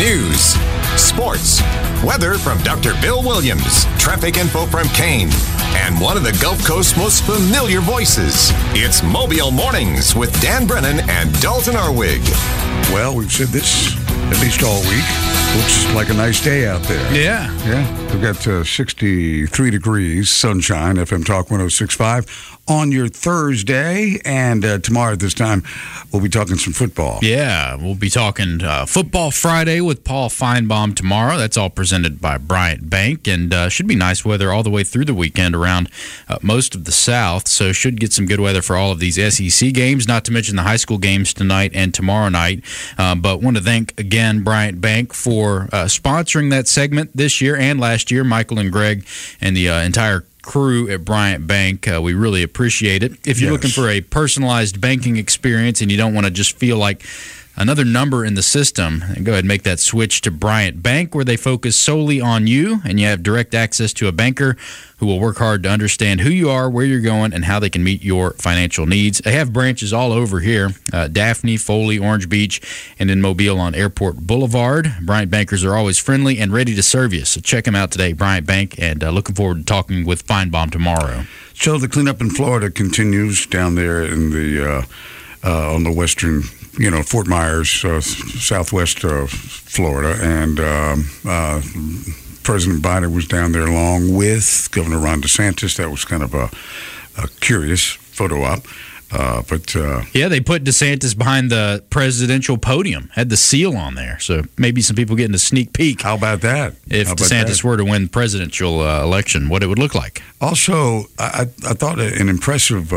news, sports, weather from Dr. Bill Williams, traffic info from Kane, and one of the Gulf Coast's most familiar voices. It's Mobile Mornings with Dan Brennan and Dalton Arwig. Well, we've said this at least all week. Looks like a nice day out there. Yeah. We've got 63 degrees, sunshine, FM Talk 106.5 on your Thursday. And tomorrow at this time, we'll be talking some football. Yeah, we'll be talking Football Friday with Paul Feinbaum tomorrow. That's all presented by Bryant Bank. And should be nice weather all the way through the weekend around most of the South. So should get some good weather for all of these SEC games, not to mention the high school games tonight and tomorrow night. But want to thank again Bryant Bank for sponsoring that segment this year and last year. Michael and Greg and the entire crew at Bryant Bank, we really appreciate it. If you're looking for a personalized banking experience and you don't want to just feel like another number in the system, go ahead and make that switch to Bryant Bank, where they focus solely on you, and you have direct access to a banker who will work hard to understand who you are, where you're going, and how they can meet your financial needs. They have branches all over here, Daphne, Foley, Orange Beach, and in Mobile on Airport Boulevard. Bryant Bankers are always friendly and ready to serve you, so check them out today, Bryant Bank, and looking forward to talking with Feinbaum tomorrow. So the cleanup in Florida continues down there in the on the western, Fort Myers, southwest of Florida, and President Biden was down there along with Governor Ron DeSantis. That was kind of a curious photo op. Yeah, they put DeSantis behind the presidential podium, had the seal on there. So maybe some people getting a sneak peek. How about that? If DeSantis were to win the presidential election, what it would look like. Also, I thought an impressive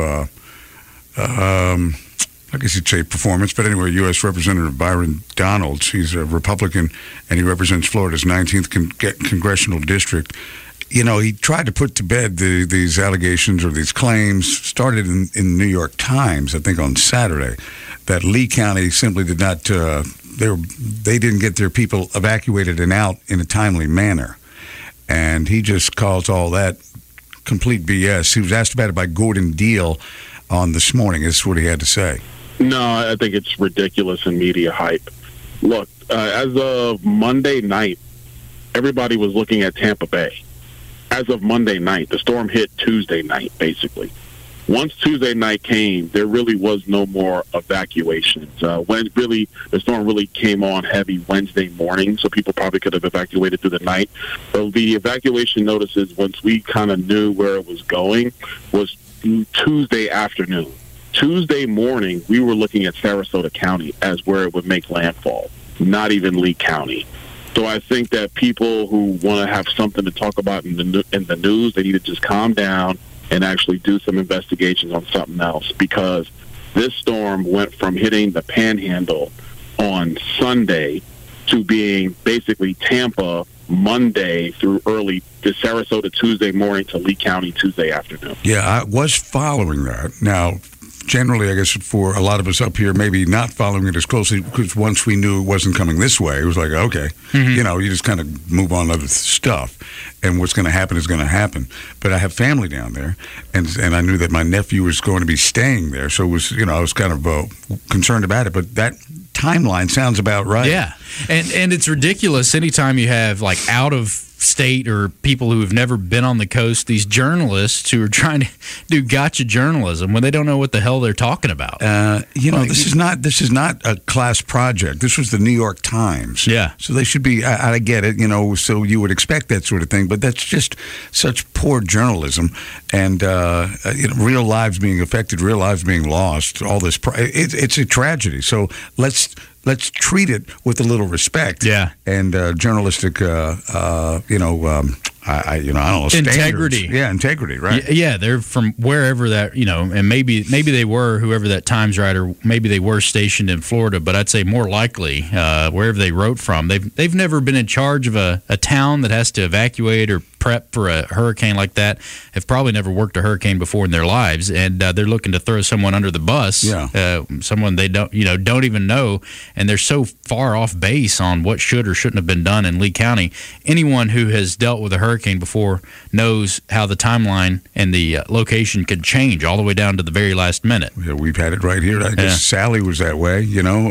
I guess you'd say performance, but anyway, U.S. Representative Byron Donalds, he's a Republican, and he represents Florida's 19th congressional district. He tried to put to bed these allegations or these claims, started in the New York Times, I think on Saturday, that Lee County simply did not, they didn't get their people evacuated and out in a timely manner. And he just calls all that complete BS. He was asked about it by Gordon Deal on This Morning. This is what he had to say. No, I think it's ridiculous and media hype. Look, as of Monday night, everybody was looking at Tampa Bay. As of Monday night, the storm hit Tuesday night, basically. Once Tuesday night came, there really was no more evacuations. The storm really came on heavy Wednesday morning, so people probably could have evacuated through the night. But the evacuation notices, once we kind of knew where it was going, was Tuesday afternoon. Tuesday morning, we were looking at Sarasota County as where it would make landfall, not even Lee County. So I think that people who want to have something to talk about in the news, they need to just calm down and actually do some investigations on something else, because this storm went from hitting the Panhandle on Sunday to being basically Tampa Monday through early to Sarasota Tuesday morning to Lee County Tuesday afternoon. Yeah, I was following that. Now, generally, I guess for a lot of us up here, maybe not following it as closely, because once we knew it wasn't coming this way, it was like, okay, you just kind of move on to other stuff, and what's going to happen is going to happen. But I have family down there, and I knew that my nephew was going to be staying there, so it was, I was kind of concerned about it. But that timeline sounds about right. Yeah, and it's ridiculous anytime you have like out of state or people who have never been on the coast, these journalists who are trying to do gotcha journalism when they don't know what the hell they're talking about. This is not a class project. This was the New York Times. Yeah. So they should be, I get it, so you would expect that sort of thing, but that's just such poor journalism, and real lives being affected, real lives being lost, all this, it's a tragedy. So let's treat it with a little respect. Yeah. And journalistic, I don't know, standards. Integrity. Yeah, integrity, right? Yeah, they're from wherever that, and maybe they were, whoever that Times writer, maybe they were stationed in Florida, but I'd say more likely wherever they wrote from. They've never been in charge of a town that has to evacuate or prep for a hurricane like that have probably never worked a hurricane before in their lives, and they're looking to throw someone under the bus, someone they don't even know, and they're so far off base on what should or shouldn't have been done in Lee County. Anyone who has dealt with a hurricane before knows how the timeline and the location could change all the way down to the very last minute. Yeah, we've had it right here. I guess Sally was that way,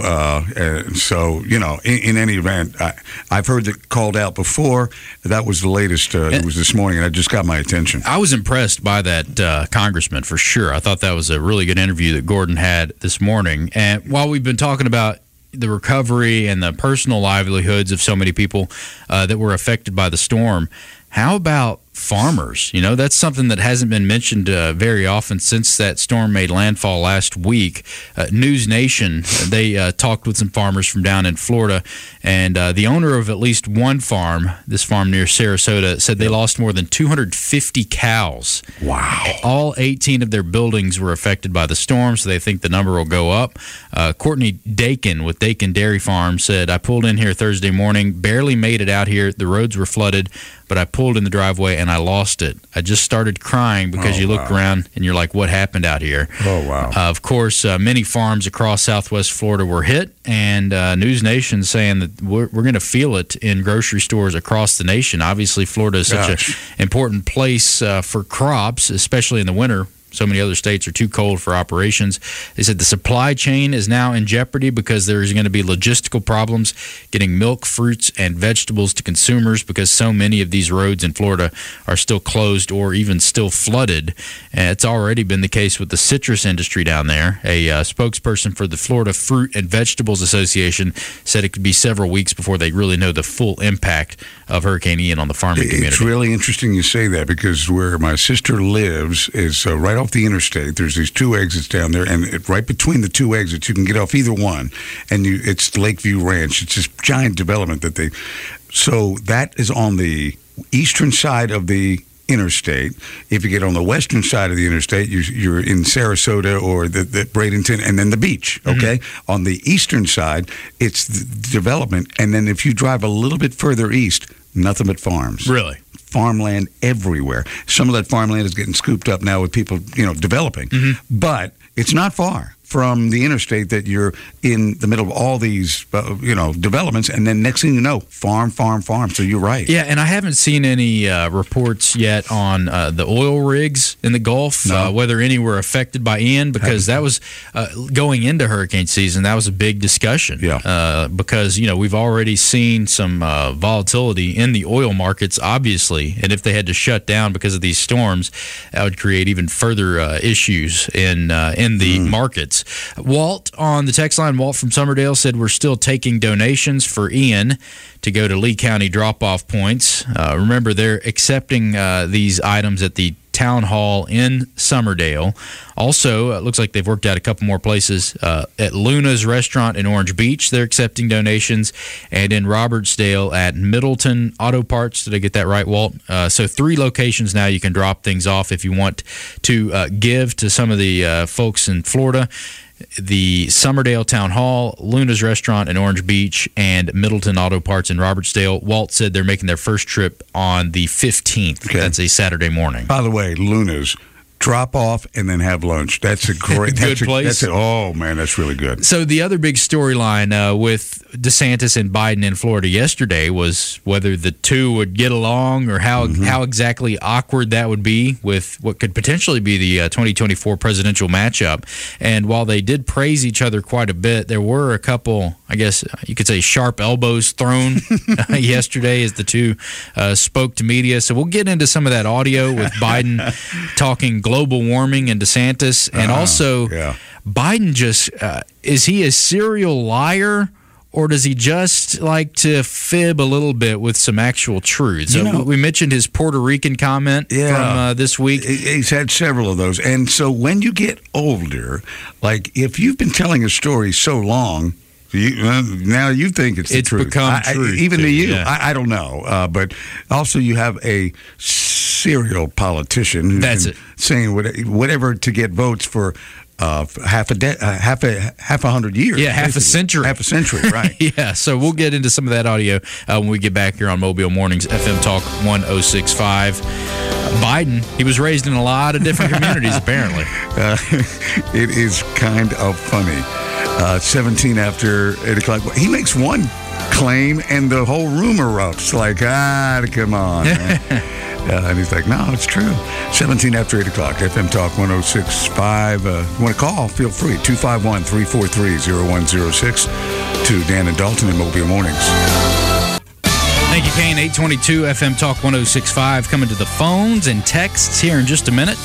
so, in any event, I've heard that called out before. That was the latest. It was this morning, and it just got my attention. I was impressed by that congressman, for sure. I thought that was a really good interview that Gordon had this morning. And while we've been talking about the recovery and the personal livelihoods of so many people that were affected by the storm, how about farmers? That's something that hasn't been mentioned very often since that storm made landfall last week. News Nation, they talked with some farmers from down in Florida, and the owner of at least one farm, this farm near Sarasota, said they lost more than 250 cows. Wow. All 18 of their buildings were affected by the storm, so they think the number will go up. Courtney Dakin with Dakin Dairy Farm said, I pulled in here Thursday morning, barely made it out here. The roads were flooded, but I pulled in the driveway and I lost it. I just started crying because you look around and you're like, what happened out here? Oh, wow. Of course, many farms across Southwest Florida were hit, and News Nation saying that we're going to feel it in grocery stores across the nation. Obviously, Florida is such an important place for crops, especially in the winter. So many other states are too cold for operations. They said the supply chain is now in jeopardy because there's going to be logistical problems getting milk, fruits, and vegetables to consumers because so many of these roads in Florida are still closed or even still flooded. And it's already been the case with the citrus industry down there. A spokesperson for the Florida Fruit and Vegetables Association said it could be several weeks before they really know the full impact of Hurricane Ian on the farming community. It's really interesting you say that because where my sister lives is right off the interstate. There's these two exits down there, and right between the two exits, you can get off either one, and it's Lakeview Ranch. It's this giant development so that is on the eastern side of the interstate. If you get on the western side of the interstate, you're in Sarasota or the Bradenton, and then the beach, okay? Mm-hmm. On the eastern side, it's the development, and then if you drive a little bit further east, nothing but farms. Really? Farmland everywhere. Some of that farmland is getting scooped up now with people, developing. Mm-hmm. But it's not far from the interstate that you're in the middle of all these, developments, and then next thing you know, farm. So you're right. Yeah, and I haven't seen any reports yet on the oil rigs in the Gulf, whether any were affected by Ian, because that was going into hurricane season. That was a big discussion. Yeah. Because we've already seen some volatility in the oil markets, obviously, and if they had to shut down because of these storms, that would create even further issues in the markets. Walt on the text line, Walt from Summerdale, said we're still taking donations for Ian to go to Lee County drop-off points. Remember, they're accepting these items at the Town Hall in Summerdale. Also, it looks like they've worked out a couple more places. At Luna's Restaurant in Orange Beach, they're accepting donations. And in Robertsdale at Middleton Auto Parts. Did I get that right, Walt? So 3 locations now you can drop things off if you want to give to some of the folks in Florida. The Summerdale Town Hall, Luna's Restaurant in Orange Beach, and Middleton Auto Parts in Robertsdale. Walt said they're making their first trip on the 15th. Okay. That's a Saturday morning. By the way, Luna's, drop off and then have lunch. That's a great good place. Oh man, that's really good. So the other big storyline with DeSantis and Biden in Florida yesterday was whether the two would get along or how exactly awkward that would be with what could potentially be the 2024 presidential matchup. And while they did praise each other quite a bit, there were a couple, I guess you could say, sharp elbows thrown yesterday as the two spoke to media. So we'll get into some of that audio with Biden talking global warming and DeSantis. And also, Biden just, is he a serial liar? Or does he just like to fib a little bit with some actual truths? We mentioned his Puerto Rican comment from this week. He's had several of those. And so when you get older, like if you've been telling a story so long, now you think it's the truth. It's become true. Even to you. Yeah. I don't know. But also you have a serial politician who's saying whatever to get votes for half a hundred years. Yeah, half a century. Half a century, right. Yeah, so we'll get into some of that audio when we get back here on Mobile Mornings, FM Talk 106.5. Biden, he was raised in a lot of different communities, apparently. It is kind of funny. 17 after 8 o'clock. He makes one claim, and the whole room erupts. Like, come on, man. And he's like, no, it's true. 17 after 8 o'clock, FM Talk 106.5. You want to call? Feel free. 251-343-0106 to Dan and Dalton in Mobile Mornings. Thank you, Kane. 822 FM Talk 106.5. Coming to the phones and texts here in just a minute.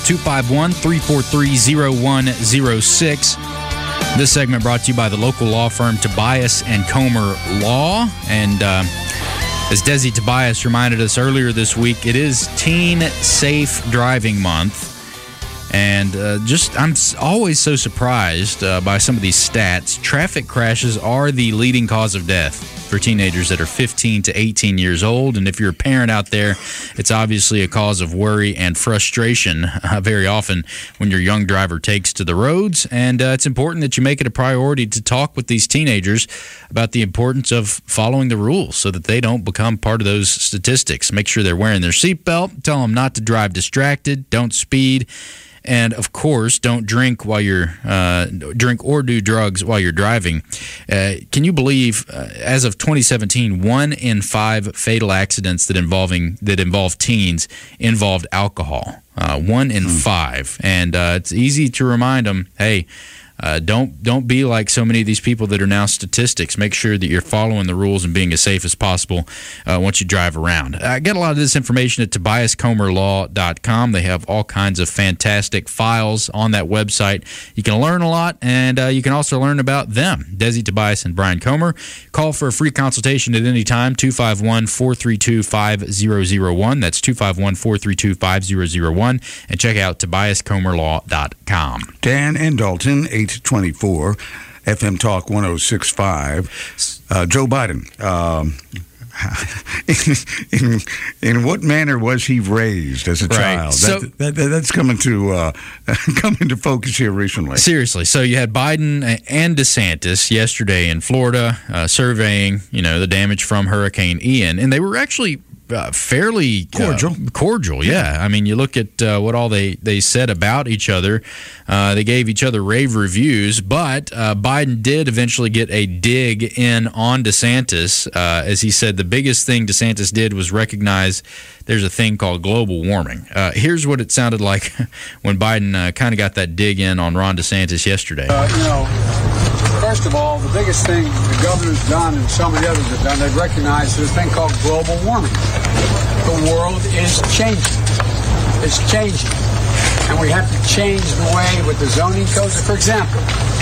251-343-0106. This segment brought to you by the local law firm Tobias and Comer Law. And as Desi Tobias reminded us earlier this week, it is Teen Safe Driving Month. And I'm always so surprised by some of these stats. Traffic crashes are the leading cause of death for teenagers that are 15 to 18 years old. And if you're a parent out there, it's obviously a cause of worry and frustration very often when your young driver takes to the roads. And it's important that you make it a priority to talk with these teenagers about the importance of following the rules so that they don't become part of those statistics. Make sure they're wearing their seatbelt. Tell them not to drive distracted. Don't speed. And of course, don't drink while you're drink or do drugs while you're driving. Can you believe, as of 2017, 1 in 5 fatal accidents that involve teens involved alcohol? 1 in 5, and it's easy to remind them, hey. Don't be like so many of these people that are now statistics. Make sure that you're following the rules and being as safe as possible once you drive around. I get a lot of this information at TobiasComerLaw.com. They have all kinds of fantastic files on that website. You can learn a lot, and you can also learn about them, Desi Tobias and Brian Comer. Call for a free consultation at any time, 251-432-5001. That's 251-432-5001. And check out TobiasComerLaw.com. Dan and Dalton, 824, FM Talk 106.5. Joe Biden, in what manner was he raised as a child? So, that's coming to focus here recently. Seriously. So you had Biden and DeSantis yesterday in Florida surveying, the damage from Hurricane Ian, and they were actually fairly cordial. Yeah. I mean, you look at what all they said about each other. They gave each other rave reviews, but Biden did eventually get a dig in on DeSantis. As he said, the biggest thing DeSantis did was recognize there's a thing called global warming. Here's what it sounded like when Biden kind of got that dig in on Ron DeSantis yesterday. First of all, the biggest thing the governor's done and so many others have done, they've recognized there's a thing called global warming. The world is changing. It's changing. And we have to change the way with the zoning codes. For example.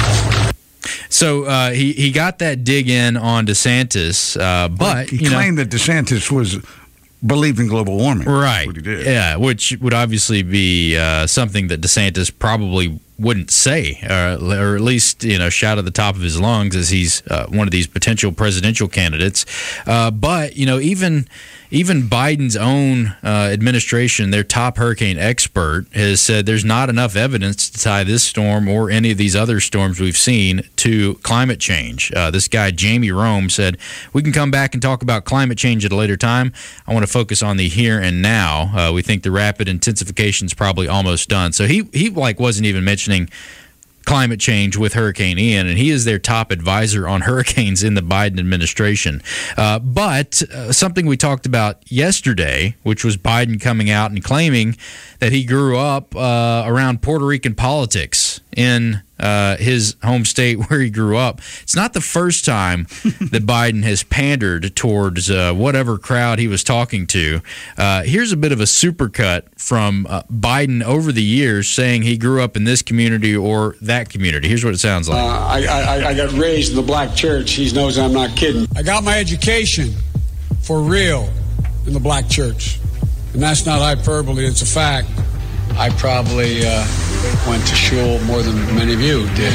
So he got that dig in on DeSantis, but he claimed that DeSantis believed in global warming. Right. That's what he did. Yeah, which would obviously be something that DeSantis probably wouldn't say, or at least shout at the top of his lungs as he's one of these potential presidential candidates. But even Biden's own administration, their top hurricane expert, has said there's not enough evidence to tie this storm or any of these other storms we've seen to climate change. This guy, Jamie Rome, said, we can come back and talk about climate change at a later time. I want to focus on the here and now. We think the rapid intensification is probably almost done. So he wasn't even mentioning climate change with Hurricane Ian, and he is their top advisor on hurricanes in the Biden administration. But something we talked about yesterday, which was Biden coming out and claiming that he grew up around Puerto Rican politics in his home state where he grew up. It's not the first time that Biden has pandered towards whatever crowd he was talking to. Here's a bit of a supercut from Biden over the years saying he grew up in this community or that community. Here's what it sounds like. I got raised in the black church. He knows I'm not kidding. I got my education for real in the black church. And that's not hyperbole, it's a fact. I probably went to shul more than many of you did.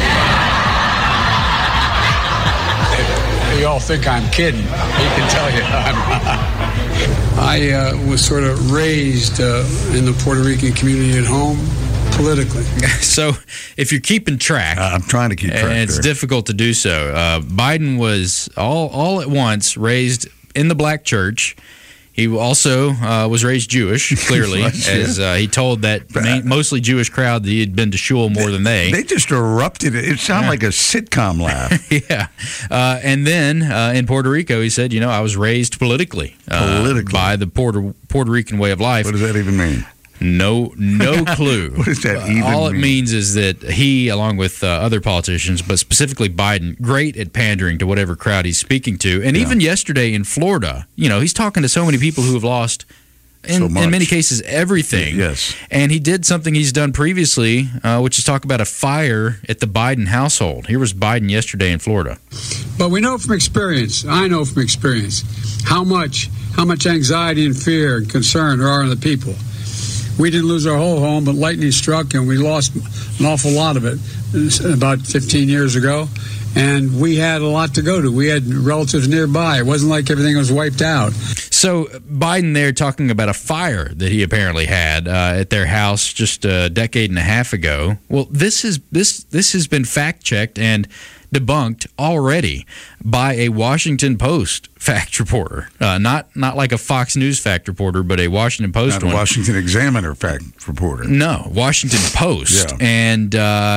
You all think I'm kidding. He can tell you I'm not. I was sort of raised in the Puerto Rican community at home. politically. So if you're keeping track, I'm trying to keep track. and it's difficult to do so. Biden was all at once raised in the black church. He also was raised Jewish, clearly, as he told that mostly Jewish crowd that he had been to shul more than they. They just erupted. It sounded like a sitcom laugh. Yeah. And then in Puerto Rico, he said, I was raised politically. By the Puerto Rican way of life. What does that even mean? No clue. What does that even All it mean? means is that he, along with other politicians, but specifically Biden, great at pandering to whatever crowd he's speaking to. And even yesterday in Florida, he's talking to so many people who have lost, in many cases, everything. Yes. And he did something he's done previously, which is talk about a fire at the Biden household. Here was Biden yesterday in Florida. But we know from experience, I know from experience, how much anxiety and fear and concern there are in the people. We didn't lose our whole home, but lightning struck, and we lost an awful lot of it about 15 years ago. And we had a lot to go to. We had relatives nearby. It wasn't like everything was wiped out. So Biden there talking about a fire that he apparently had at their house just a decade and a half ago. Well, this has been fact-checked and debunked already by a Washington Post fact reporter, not like a Fox News fact reporter, but a Washington Post Not a Washington Examiner fact reporter. No, Washington Post. Yeah. And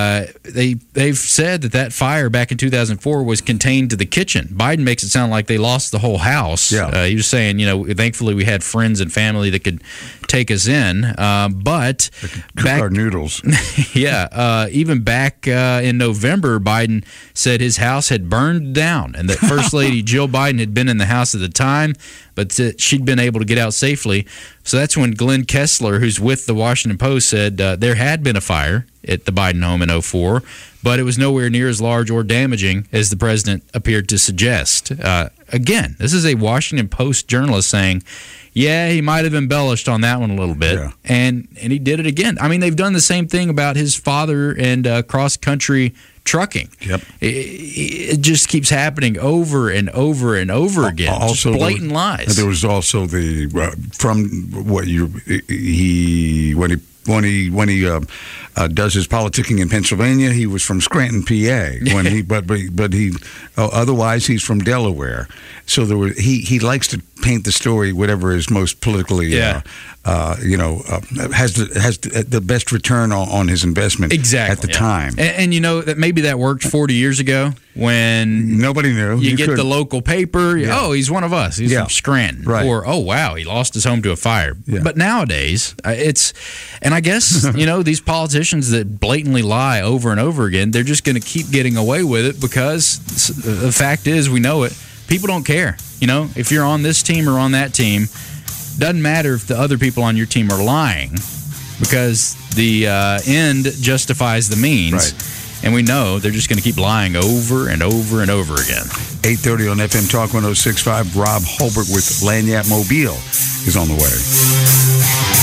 they've said that fire back in 2004 was contained to the kitchen. Biden makes it sound like they lost the whole house. Yeah. He was saying, thankfully we had friends and family that could take us in. But Cook our noodles. even back in November, Biden said his house had burned down and that First Lady Jill Biden had been in the house at the time, but that she'd been able to get out safely. So that's when Glenn Kessler, who's with the Washington Post, said there had been a fire at the Biden home in 2004, but it was nowhere near as large or damaging as the president appeared to suggest. Again, this is a Washington Post journalist saying, yeah, he might have embellished on that one a little bit, and he did it again. I mean, they've done the same thing about his father and cross-country trucking. Yep. It just keeps happening over and over and over again. Also, just blatant lies. There was also the from what when he does his politicking in Pennsylvania, he was from Scranton, PA. When he but he otherwise he's from Delaware. So he likes to paint the story whatever is most politically has the best return on his investment at the time. And that maybe that worked 40 years ago when nobody knew. You get the local paper. Yeah. Oh, he's one of us. He's from Scranton. Right. Or oh wow, he lost his home to a fire. Yeah. But nowadays and I guess these politicians that blatantly lie over and over again, they're just going to keep getting away with it because the fact is, we know it. People don't care. If you're on this team or on that team, doesn't matter if the other people on your team are lying because the end justifies the means. Right. And we know they're just going to keep lying over and over and over again. 8:30 on FM Talk 106.5. Rob Holbert with Lagniappe Mobile is on the way.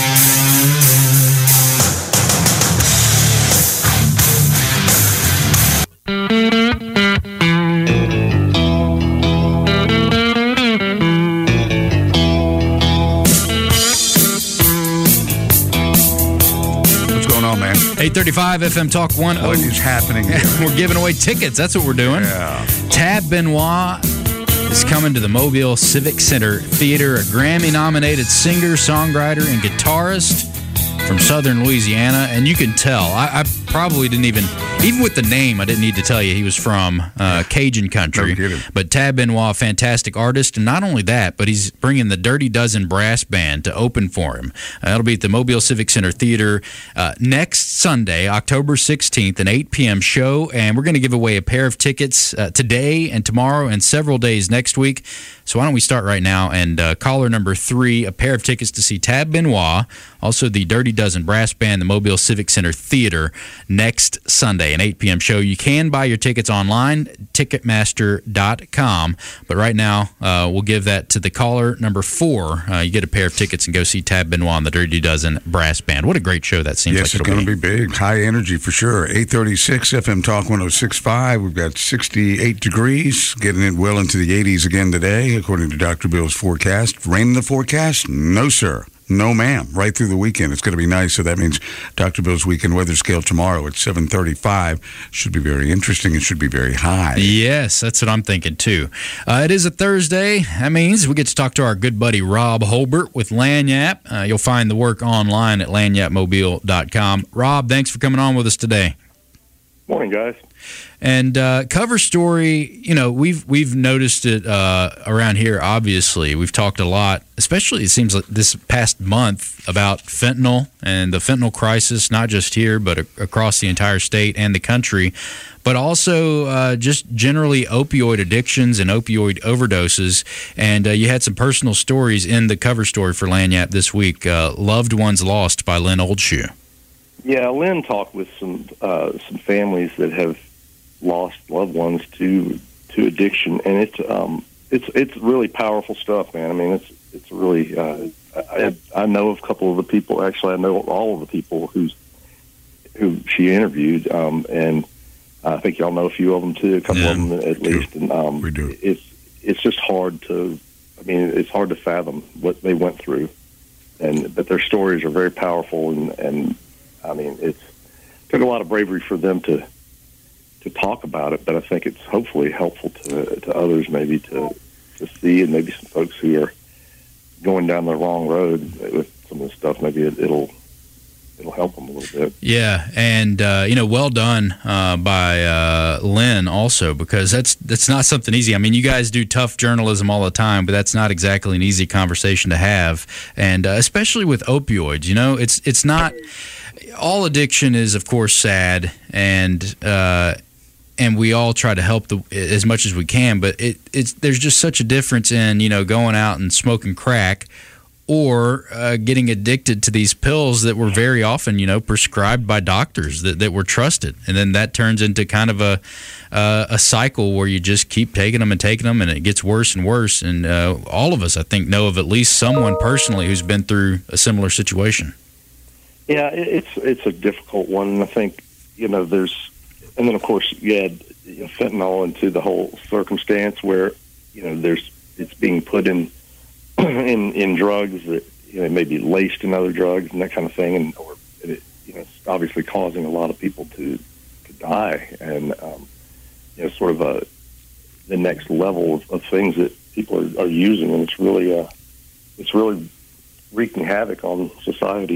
What's going on, man? 835 FM Talk 10. What is happening here? We're giving away tickets. That's what we're doing. Yeah. Tab Benoit is coming to the Mobile Civic Center Theater, a Grammy-nominated singer, songwriter, and guitarist from southern Louisiana. And you can tell, I probably didn't even with the name, I didn't need to tell you he was from Cajun country. No kidding. But Tab Benoit, fantastic artist. And not only that, but he's bringing the Dirty Dozen Brass Band to open for him. That'll be at the Mobile Civic Center Theater next Sunday, October 16th, an 8 p.m. show. And we're going to give away a pair of tickets today and tomorrow and several days next week. So why don't we start right now and caller number 3, a pair of tickets to see Tab Benoit, also the Dirty Dozen Brass Band, the Mobile Civic Center Theater next Sunday, an 8 p.m. show. You can buy your tickets online, Ticketmaster.com. But right now, we'll give that to the caller number 4. You get a pair of tickets and go see Tab Benoit and the Dirty Dozen Brass Band. What a great show that seems like it's going to be big. High energy for sure. 836 FM Talk 106.5. We've got 68 degrees, getting it well into the 80s again today, according to Dr. Bill's forecast. Rain in the forecast? No, sir. No, ma'am. Right through the weekend. It's going to be nice. So that means Dr. Bill's weekend weather scale tomorrow at 7:35 should be very interesting. It should be very high. Yes, that's what I'm thinking too. It is a Thursday. That means we get to talk to our good buddy Rob Holbert with Lagniappe. You'll find the work online at lagniappemobile.com. Rob, thanks for coming on with us today. Morning, guys. And cover story, we've noticed it around here, obviously. We've talked a lot, especially it seems like this past month, about fentanyl and the fentanyl crisis, not just here, but across the entire state and the country, but also just generally opioid addictions and opioid overdoses. And you had some personal stories in the cover story for Lagniappe this week, Loved Ones Lost by Lynn Oldshoe. Yeah, Lynn talked with some families that have lost loved ones to addiction, and it's really powerful stuff, man. I mean, it's really I know of a couple of the people. Actually, I know all of the people who she interviewed, and I think y'all know a few of them too, a couple of them at least. And we do. It's just hard to. I mean, it's hard to fathom what they went through, but their stories are very powerful, and I mean, it took a lot of bravery for them to talk about it, but I think it's hopefully helpful to others maybe to see, and maybe some folks who are going down the wrong road with some of the stuff. Maybe it'll help them a little bit. Yeah, and well done by Lynn also, because that's not something easy. I mean, you guys do tough journalism all the time, but that's not exactly an easy conversation to have, and especially with opioids. It's not. All addiction is, of course, sad, and we all try to help as much as we can. But there's just such a difference in going out and smoking crack, or getting addicted to these pills that were very often prescribed by doctors that were trusted, and then that turns into kind of a cycle where you just keep taking them, and it gets worse and worse. And all of us, I think, know of at least someone personally who's been through a similar situation. Yeah, it's a difficult one, and I think there's, and then of course you add fentanyl into the whole circumstance where it's being put in drugs that may be laced in other drugs and that kind of thing, and or it's obviously causing a lot of people to die, and sort of the next level of things that people are using, and it's really wreaking havoc on society.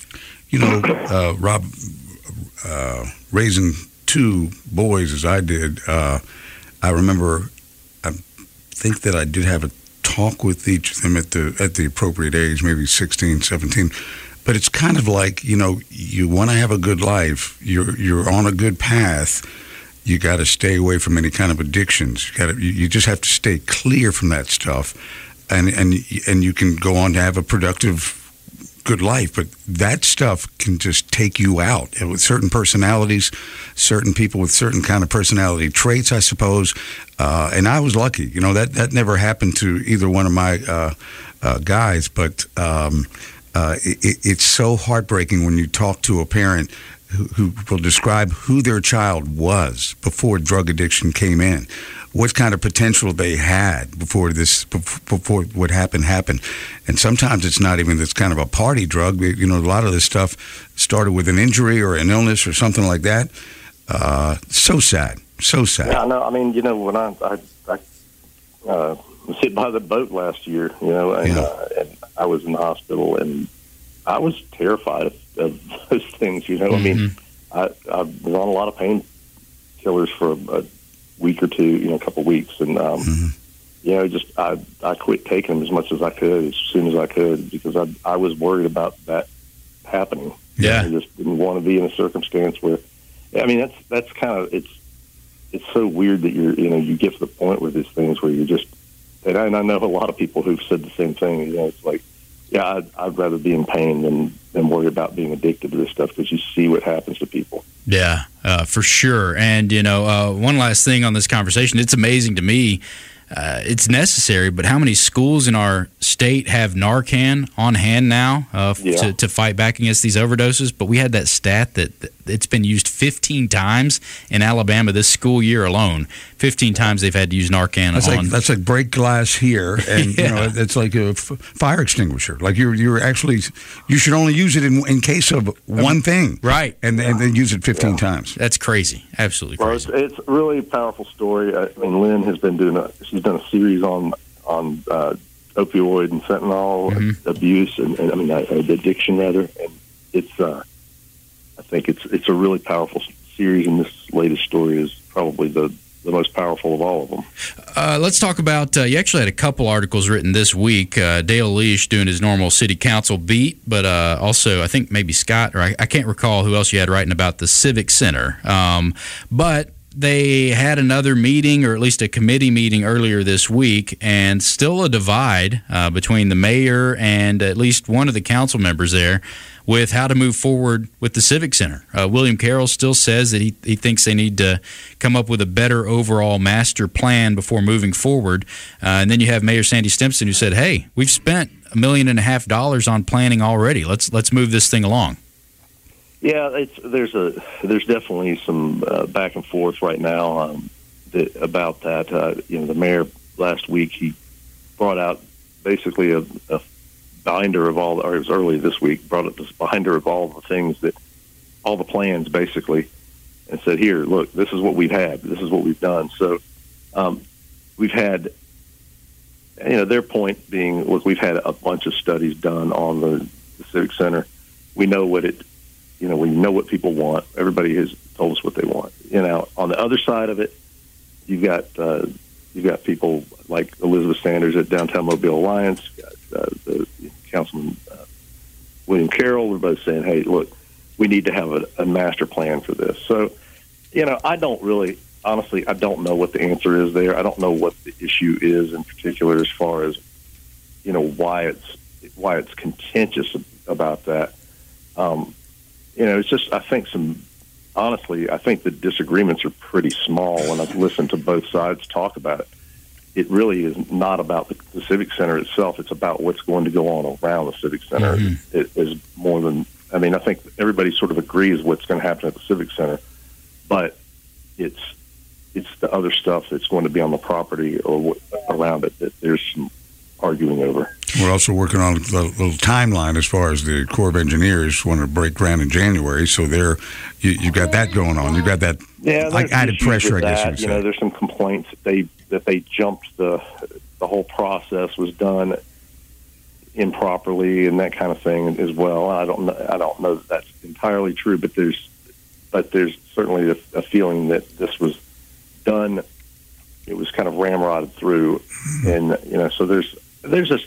Rob, raising two boys as I did, I remember, I think that I did have a talk with each of them at the appropriate age, maybe 16, 17. But it's kind of like, you want to have a good life. You're on a good path. You got to stay away from any kind of addictions. You just have to stay clear from that stuff, and you can go on to have a productive, good life, but that stuff can just take you out. And with certain personalities, certain people with certain kind of personality traits, I suppose. And I was lucky, that never happened to either one of my guys. But it's so heartbreaking when you talk to a parent who will describe who their child was before drug addiction came in, what kind of potential they had before what happened. And sometimes it's not even this kind of a party drug. A lot of this stuff started with an injury or an illness or something like that. So sad. Yeah, no, I mean, when I was hit by the boat last year, and I was in the hospital, and I was terrified of those things, I mean, I was on a lot of painkillers for a week or two, a couple of weeks, and I quit taking them as much as I could, as soon as I could, because I was worried about that happening. Yeah, I just didn't want to be in a circumstance where, I mean, that's kind of it's so weird that you get to the point with these things where you just, and I know a lot of people who've said the same thing. It's like, yeah, I'd rather be in pain than worry about being addicted to this stuff, because you see what happens to people. Yeah, for sure. And, one last thing on this conversation. It's amazing to me. It's necessary, but how many schools in our state have Narcan on hand now to fight back against these overdoses, but we had that stat that it's been used 15 times in Alabama this school year alone. 15 times they've had to use Narcan. That's like break glass here, and it's like a fire extinguisher. Like you should only use it in case of one thing, right? And then use it 15 times. That's crazy, absolutely crazy. Well, it's a really powerful story. I mean, Lynn has been she's done a series on opioid and fentanyl abuse and addiction rather, and it's I think it's a really powerful series, and this latest story is probably the most powerful of all of them. Let's talk about, you actually had a couple articles written this week. Dale Leash doing his normal city council beat, but also I think maybe Scott, or I can't recall who else you had writing about the Civic Center. But they had another meeting, or at least a committee meeting earlier this week, and still a divide between the mayor and at least one of the council members there with how to move forward with the Civic Center. William Carroll still says that he thinks they need to come up with a better overall master plan before moving forward. And then you have Mayor Sandy Stimpson, who said, hey, we've spent $1.5 million on planning already. Let's move this thing along. Yeah, there's definitely some back and forth right now about that. The mayor last week, he brought out basically a binder of or it was early this week, brought up this binder of all the things all the plans basically, and said, here, look, this is what we've had, this is what we've done. So we've had, their point being, look, we've had a bunch of studies done on the Civic Center. We know what we know what people want. Everybody has told us what they want. On the other side of it, you've got people like Elizabeth Sanders at Downtown Mobile Alliance, the Councilman William Carroll. We're both saying, hey, look, we need to have a master plan for this. So, I don't really, honestly, I don't know what the answer is there. I don't know what the issue is in particular as far as, why it's contentious about that. It's just, I think I think the disagreements are pretty small when I've listened to both sides talk about it. It really is not about the Civic Center itself. It's about what's going to go on around the Civic Center. It is more than, I think everybody sort of agrees what's going to happen at the Civic Center, but it's the other stuff that's going to be on the property or around it that there's some arguing over. We're also working on a little timeline as far as the Corps of Engineers want to break ground in January. So you've got that going on. You've got that added pressure, I guess you would say. There's some complaints that they jumped the whole process was done improperly and that kind of thing as well. I don't know that that's entirely true, but there's certainly a feeling that this was done. It was kind of ramrodded through, and so there's just,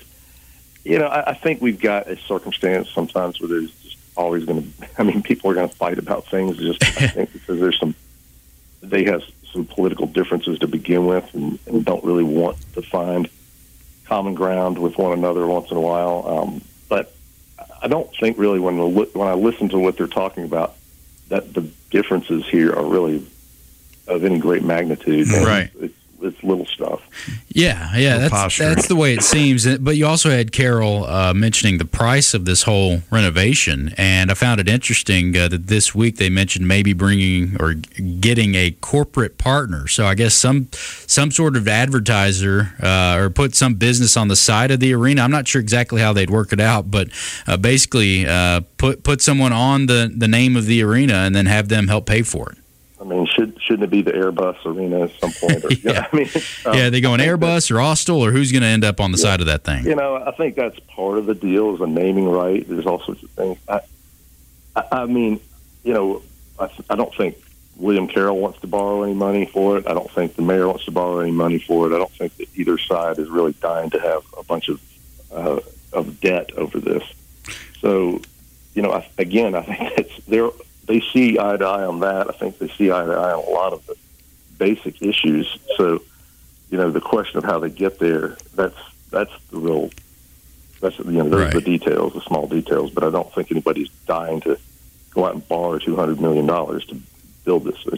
I think we've got a circumstance sometimes where there's just always going to, people are going to fight about things. I think because they have some political differences to begin with, and don't really want to find common ground with one another once in a while. But I don't think really when I listen to what they're talking about, that the differences here are really of any great magnitude. Right. It's little stuff. Yeah, that's the way it seems. But you also had Carol mentioning the price of this whole renovation, and I found it interesting that this week they mentioned maybe bringing or getting a corporate partner. So I guess some sort of advertiser or put some business on the side of the arena. I'm not sure exactly how they'd work it out, but basically put someone on the name of the arena and then have them help pay for it. Shouldn't it be the Airbus Arena at some point? Or, they go an Airbus or Austal, or who's going to end up on the side of that thing? I think that's part of the deal is a naming right. There's all sorts of things. I don't think William Carroll wants to borrow any money for it. I don't think the mayor wants to borrow any money for it. I don't think that either side is really dying to have a bunch of debt over this. So, I think they see eye to eye on that. I think they see eye to eye on a lot of the basic issues. So, the question of how they get there, that's the real, those are the details, the small details. But I don't think anybody's dying to go out and borrow $200 million to build this, to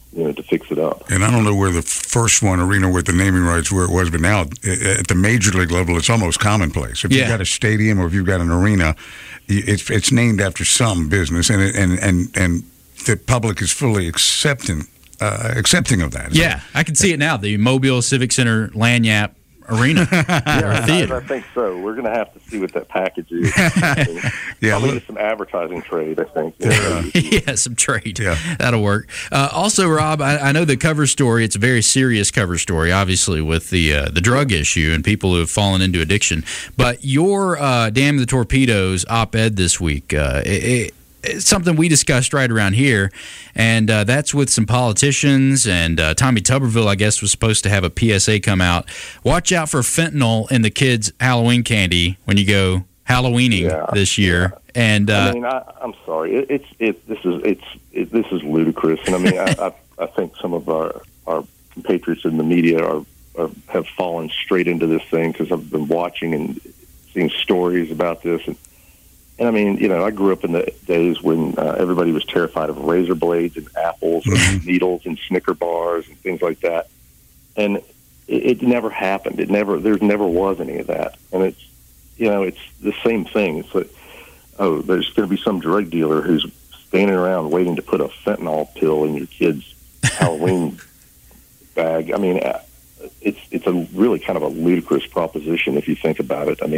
to fix it up. And I don't know where the first one, arena with the naming rights, where it was, but now at the major league level, it's almost commonplace. If you've got a stadium or if you've got an arena, it's named after some business, and the public is fully accepting of that. Yeah, I can see it now. The Mobile Civic Center Lagniappe Arena or theater. I think so. We're going to have to see what that package is. Probably just some advertising trade, I think. Yeah, some trade. Yeah. That'll work. Also, Rob, I know the cover story, it's a very serious cover story, obviously, with the drug issue and people who have fallen into addiction. But your Damn the Torpedoes op-ed this week, it's something we discussed right around here, and that's with some politicians, and Tommy Tuberville, I guess, was supposed to have a PSA come out. Watch out for fentanyl in the kids' Halloween candy when you go Halloweening this year. Yeah. And I mean, I'm sorry, this is ludicrous, and I mean, I think some of our compatriots in the media have fallen straight into this thing, because I've been watching and seeing stories about this. And I mean, I grew up in the days when everybody was terrified of razor blades and apples and needles and Snicker bars and things like that. And it never happened. There never was any of that. And it's the same thing. It's like, there's going to be some drug dealer who's standing around waiting to put a fentanyl pill in your kid's Halloween bag. I mean, it's a really kind of a ludicrous proposition if you think about it. I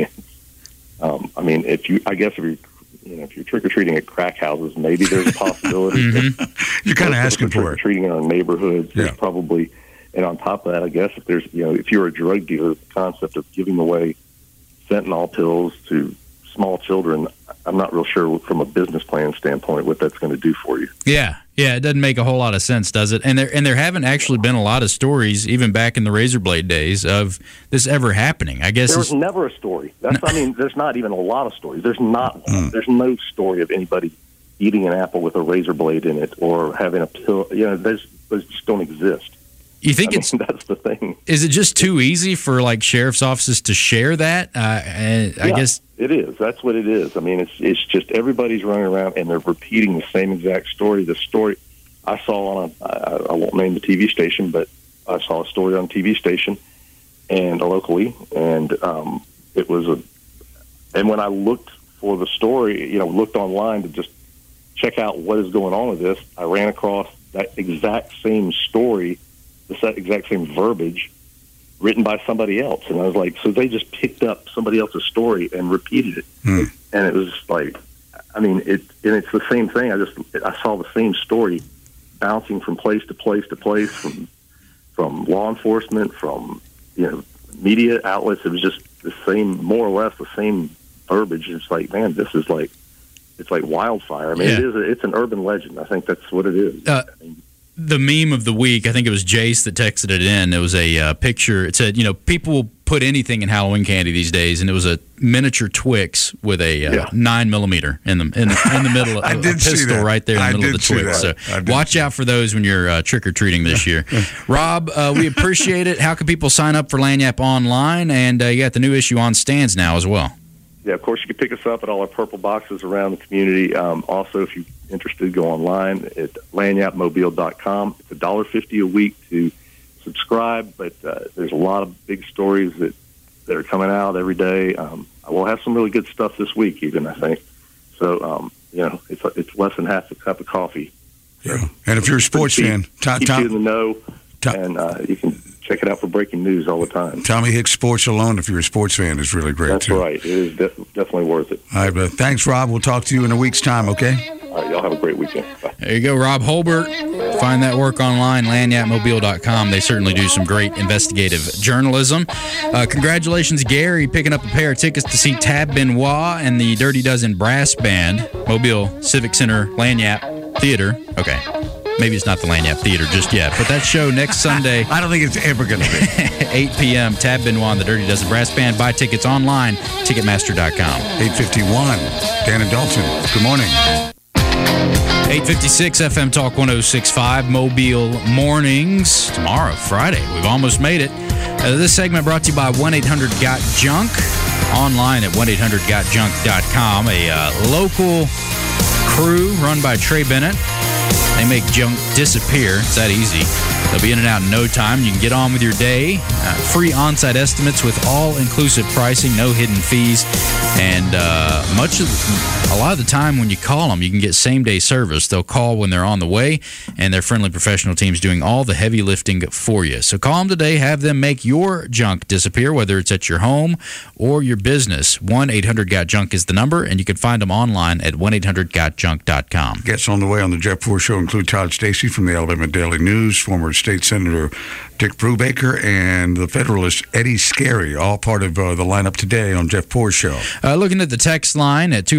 mean, if you're trick or treating at crack houses, maybe there's a possibility. You're kind of asking for it. Treating in our neighborhoods, there's probably, and on top of that, I guess if you're a drug dealer, the concept of giving away fentanyl pills to small children, I'm not real sure from a business plan standpoint what that's going to do for you. Yeah, it doesn't make a whole lot of sense, does it? And there haven't actually been a lot of stories, even back in the razor blade days, of this ever happening. I guess there was never a story. There's not even a lot of stories. There's not. There's no story of anybody eating an apple with a razor blade in it or having a pill. Those just don't exist. You think that's the thing? Is it just too easy for like sheriff's offices to share that? I guess it is. That's what it is. I mean, it's just everybody's running around and they're repeating the same exact story. The story I saw on I won't name the TV station, but I saw a story on a TV station and locally, and it was and when I looked for the story, looked online to just check out what is going on with this, I ran across that exact same story. That exact same verbiage written by somebody else. And I was like, so they just picked up somebody else's story and repeated it. And it was like, I mean, it's the same thing. I saw the same story bouncing from place to place to place, from law enforcement, from, media outlets. It was just the same, more or less the same verbiage. It's like, man, this is like, it's like wildfire. I mean, it's an urban legend. I think that's what it is. The meme of the week, I think it was Jace that texted it in. It was a picture. It said, people will put anything in Halloween candy these days, and it was a miniature Twix with a 9mm in the middle of a pistol right there in the middle of the Twix. So watch out for those when you're trick-or-treating this year. Rob, we appreciate it. How can people sign up for Lagniappe online? And you got the new issue on stands now as well. Yeah, of course, you can pick us up at all our purple boxes around the community. Also, if you're interested, go online at lagniappemobile.com. It's $1.50 a week to subscribe, but there's a lot of big stories that are coming out every day. We'll have some really good stuff this week, even, I think. So, it's less than half a cup of coffee. Yeah. And if you're a sports fan, keep you in the know, and you can check it out for breaking news all the time. Tommy Hicks Sports Alone, if you're a sports fan, is really great, That's too. Right. It is definitely worth it. All right, thanks, Rob. We'll talk to you in a week's time, okay? All right, y'all have a great weekend. Bye. There you go, Rob Holbert. Find that work online, lagniappemobile.com. They certainly do some great investigative journalism. Congratulations, Gary, picking up a pair of tickets to see Tab Benoit and the Dirty Dozen Brass Band, Mobile Civic Center Lagniappe Theater. Okay. Maybe it's not the Lagniappe Theater just yet, but that show next Sunday. I don't think it's ever going to be. 8 p.m., Tab Benoit and the Dirty Dozen Brass Band. Buy tickets online, Ticketmaster.com. 8:51, Dan and Dalton. Good morning. 856 FM Talk 106.5, Mobile Mornings. Tomorrow, Friday. We've almost made it. This segment brought to you by 1-800-GOT-JUNK. Online at 1-800-GOT-JUNK.com. A local crew run by Trey Bennett They make junk disappear. It's that easy. They'll be in and out in no time. You can get on with your day. Free on-site estimates with all-inclusive pricing, no hidden fees. And a lot of the time when you call them, you can get same-day service. They'll call when they're on the way, and their friendly professional team's doing all the heavy lifting for you. So call them today. Have them make your junk disappear, whether it's at your home or your business. 1-800-GOT-JUNK is the number, and you can find them online at 1-800-GOT-JUNK.com. Guests on the way on the Jeff Ford Show include Todd Stacey from the Alabama Daily News, former State Senator Dick Brubaker, and the Federalist Eddie Scarry, all part of the lineup today on Jeff Ford Show. Looking at the text line at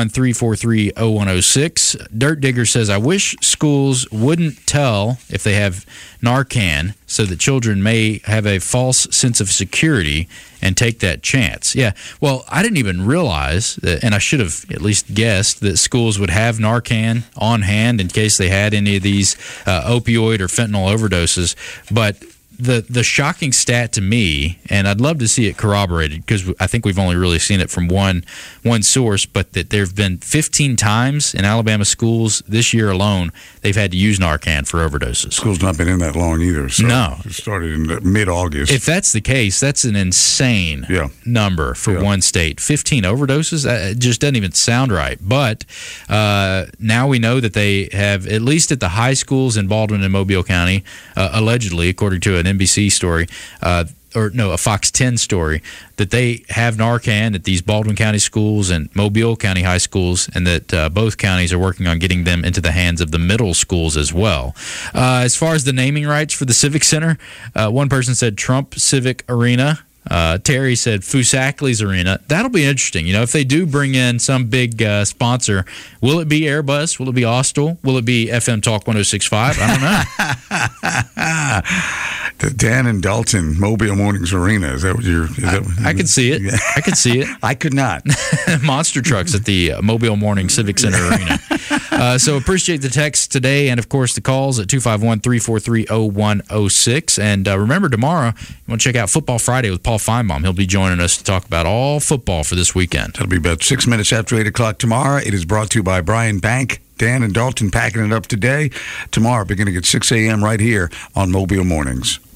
251-343-0106, Dirt Digger says, I wish schools wouldn't tell if they have Narcan so that children may have a false sense of security and take that chance. Yeah, well, I didn't even realize, that, and I should have at least guessed, that schools would have Narcan on hand in case they had any of these opioid or fentanyl overdoses. But the shocking stat to me, and I'd love to see it corroborated because I think we've only really seen it from one source, but that there have been 15 times in Alabama schools this year alone they've had to use Narcan for overdoses. School's not been in that long either. So no. It started in mid-August. If that's the case, that's an insane number for one state. 15 overdoses? It just doesn't even sound right. But now we know that they have, at least at the high schools in Baldwin and Mobile County, allegedly, according to an NBC story, a Fox 10 story, that they have Narcan at these Baldwin County schools and Mobile County high schools, and that both counties are working on getting them into the hands of the middle schools as well. As far as the naming rights for the Civic Center, one person said Trump Civic Arena. Terry said Fusakli's Arena. That'll be interesting. You know, if they do bring in some big sponsor, will it be Airbus? Will it be Austal? Will it be FM Talk 106.5? I don't know. The Dan and Dalton Mobile Mornings Arena. Is that what you're... I could see it. I could see it. I could not. Monster trucks at the Mobile Morning Civic Center Arena. So appreciate the text today and, of course, the calls at 251-343-0106. And remember, tomorrow, you want to check out Football Friday with Paul Feinbaum. He'll be joining us to talk about all football for this weekend. That'll be about 6 minutes after 8 o'clock tomorrow. It is brought to you by Brian Bank. Dan and Dalton packing it up today. Tomorrow, beginning at 6 a.m. right here on Mobile Mornings.